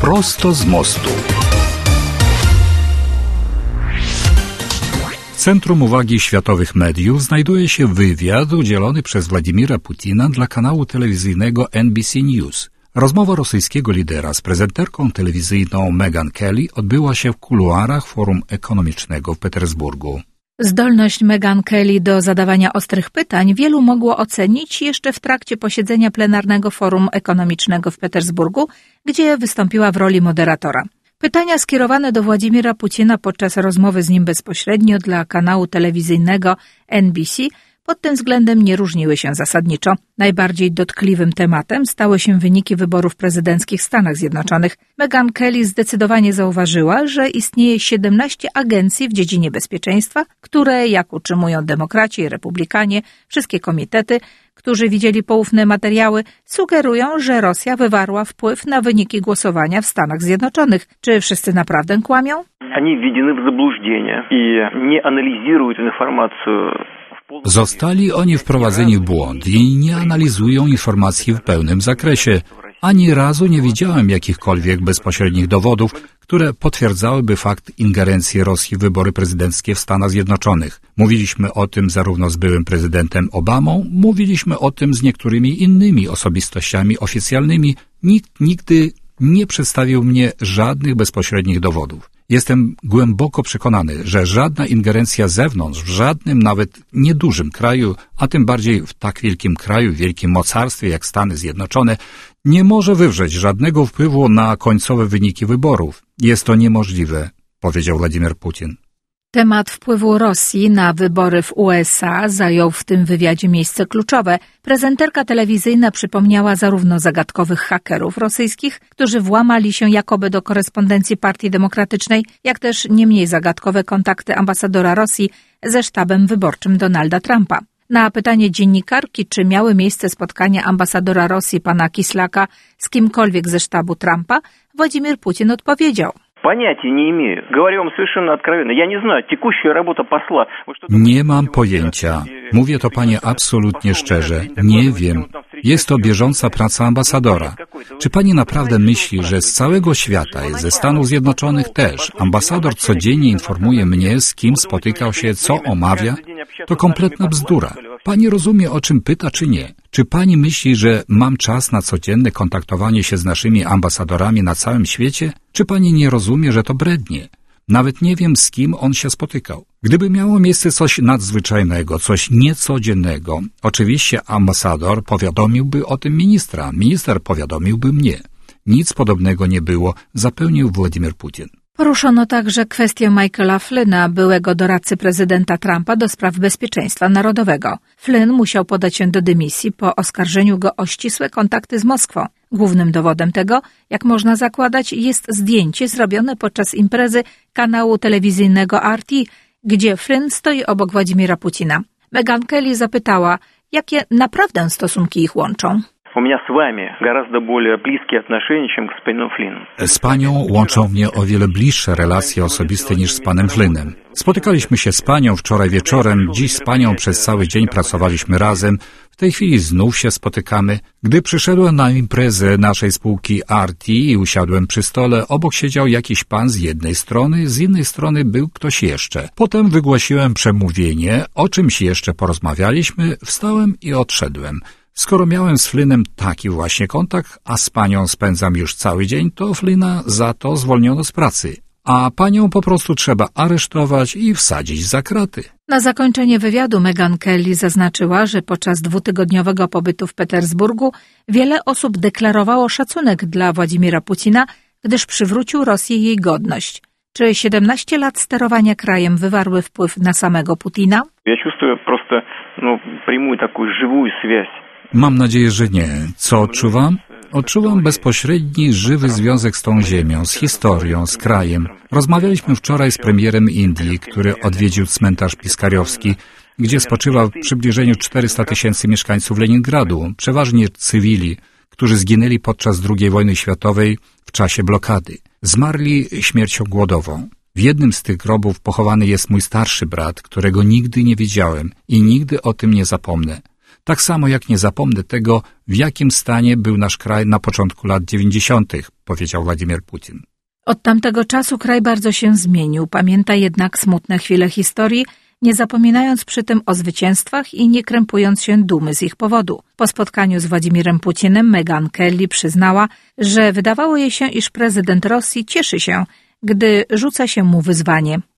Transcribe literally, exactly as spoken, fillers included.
Prosto z mostu. W centrum uwagi światowych mediów znajduje się wywiad udzielony przez Władimira Putina dla kanału telewizyjnego N B C News. Rozmowa rosyjskiego lidera z prezenterką telewizyjną Meghan Kelly odbyła się w kuluarach Forum Ekonomicznego w Petersburgu. Zdolność Meghan Kelly do zadawania ostrych pytań wielu mogło ocenić jeszcze w trakcie posiedzenia plenarnego Forum Ekonomicznego w Petersburgu, gdzie wystąpiła w roli moderatora. Pytania skierowane do Władimira Putina podczas rozmowy z nim bezpośrednio dla kanału telewizyjnego N B C pod tym względem nie różniły się zasadniczo. Najbardziej dotkliwym tematem stały się wyniki wyborów prezydenckich w Stanach Zjednoczonych. Meghan Kelly zdecydowanie zauważyła, że istnieje siedemnaście agencji w dziedzinie bezpieczeństwa, które, jak utrzymują demokraci i republikanie, wszystkie komitety, którzy widzieli poufne materiały, sugerują, że Rosja wywarła wpływ na wyniki głosowania w Stanach Zjednoczonych. Czy wszyscy naprawdę kłamią? Oni wwедены w заблуждение i nie analizują informację. Zostali oni wprowadzeni w błąd i nie analizują informacji w pełnym zakresie. Ani razu nie widziałem jakichkolwiek bezpośrednich dowodów, które potwierdzałyby fakt ingerencji Rosji w wybory prezydenckie w Stanach Zjednoczonych. Mówiliśmy o tym zarówno z byłym prezydentem Obamą, mówiliśmy o tym z niektórymi innymi osobistościami oficjalnymi. Nikt nigdy nie przedstawił mnie żadnych bezpośrednich dowodów. Jestem głęboko przekonany, że żadna ingerencja z zewnątrz w żadnym, nawet niedużym kraju, a tym bardziej w tak wielkim kraju, wielkim mocarstwie jak Stany Zjednoczone, nie może wywrzeć żadnego wpływu na końcowe wyniki wyborów. Jest to niemożliwe, powiedział Władimir Putin. Temat wpływu Rosji na wybory w U S A zajął w tym wywiadzie miejsce kluczowe. Prezenterka telewizyjna przypomniała zarówno zagadkowych hakerów rosyjskich, którzy włamali się jakoby do korespondencji Partii Demokratycznej, jak też nie mniej zagadkowe kontakty ambasadora Rosji ze sztabem wyborczym Donalda Trumpa. Na pytanie dziennikarki, czy miały miejsce spotkania ambasadora Rosji pana Kislaka z kimkolwiek ze sztabu Trumpa, Władimir Putin odpowiedział: Понятия не имею. Говорю вам совершенно откровенно. Я не знаю, текущая работа посла. Nie mam pojęcia. Mówię to panie absolutnie szczerze. Nie wiem. Jest to bieżąca praca ambasadora. Czy pani naprawdę myśli, że z całego świata i ze Stanów Zjednoczonych też ambasador codziennie informuje mnie, z kim spotykał się, co omawia? To kompletna bzdura. Pani rozumie, o czym pyta, czy nie? Czy pani myśli, że mam czas na codzienne kontaktowanie się z naszymi ambasadorami na całym świecie? Czy pani nie rozumie, że to brednie? Nawet nie wiem, z kim on się spotykał. Gdyby miało miejsce coś nadzwyczajnego, coś niecodziennego, oczywiście ambasador powiadomiłby o tym ministra, minister powiadomiłby mnie. Nic podobnego nie było, zapewnił Władimir Putin. Poruszono także kwestię Michaela Flynna, byłego doradcy prezydenta Trumpa do spraw bezpieczeństwa narodowego. Flynn musiał podać się do dymisji po oskarżeniu go o ścisłe kontakty z Moskwą. Głównym dowodem tego, jak można zakładać, jest zdjęcie zrobione podczas imprezy kanału telewizyjnego R T, gdzie Flynn stoi obok Władimira Putina. Meghan Kelly zapytała, jakie naprawdę stosunki ich łączą. У меня с вами гораздо более близкие отношения, чем с господином Флинном. Z panią łączą mnie o wiele bliższe relacje osobiste niż z panem Flynnem. Spotykaliśmy się z panią wczoraj wieczorem, dziś z panią przez cały dzień pracowaliśmy razem. W tej chwili znów się spotykamy. Gdy przyszedłem na imprezę naszej spółki R T i usiadłem przy stole, obok siedział jakiś pan z jednej strony, z innej strony był ktoś jeszcze. Potem wygłosiłem przemówienie, o czymś jeszcze porozmawialiśmy, wstałem i odszedłem. Skoro miałem z Flynnem taki właśnie kontakt, a z panią spędzam już cały dzień, to Flynna za to zwolniono z pracy. A panią po prostu trzeba aresztować i wsadzić za kraty. Na zakończenie wywiadu Meghan Kelly zaznaczyła, że podczas dwutygodniowego pobytu w Petersburgu wiele osób deklarowało szacunek dla Władimira Putina, gdyż przywrócił Rosji jej godność. Czy siedemnaście lat sterowania krajem wywarły wpływ na samego Putina? Ja czuję просто, no, прямую такую живую связь. Mam nadzieję, że nie. Co odczuwam? Odczuwam bezpośredni, żywy związek z tą ziemią, z historią, z krajem. Rozmawialiśmy wczoraj z premierem Indii, który odwiedził cmentarz Piskariowski, gdzie spoczywa w przybliżeniu czterysta tysięcy mieszkańców Leningradu, przeważnie cywili, którzy zginęli podczas drugiej wojny światowej w czasie blokady. Zmarli śmiercią głodową. W jednym z tych grobów pochowany jest mój starszy brat, którego nigdy nie widziałem i nigdy o tym nie zapomnę. Tak samo jak nie zapomnę tego, w jakim stanie był nasz kraj na początku lat dziewięćdziesiątych, powiedział Władimir Putin. Od tamtego czasu kraj bardzo się zmienił, pamięta jednak smutne chwile historii, nie zapominając przy tym o zwycięstwach i nie krępując się dumy z ich powodu. Po spotkaniu z Władimirem Putinem Meghan Kelly przyznała, że wydawało jej się, iż prezydent Rosji cieszy się, gdy rzuca się mu wyzwanie.